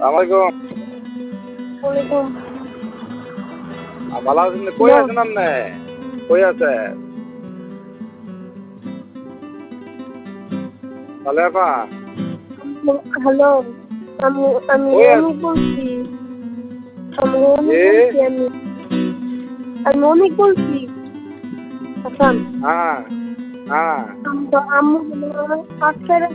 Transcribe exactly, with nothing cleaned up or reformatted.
আসসালামাইকুম। ওয়ালাইকুম। ভালো আছেন? কই আছেন আপনি? কই আছেন? ভালো আপা? হ্যালো, আমি আমি কই আমি আছেন? বলছি। আমি অনেক কে? বলছি আমি আমি অনেক বলছি। হাসান। হ্যাঁ হ্যাঁ। আম্মু আম্মু আজকে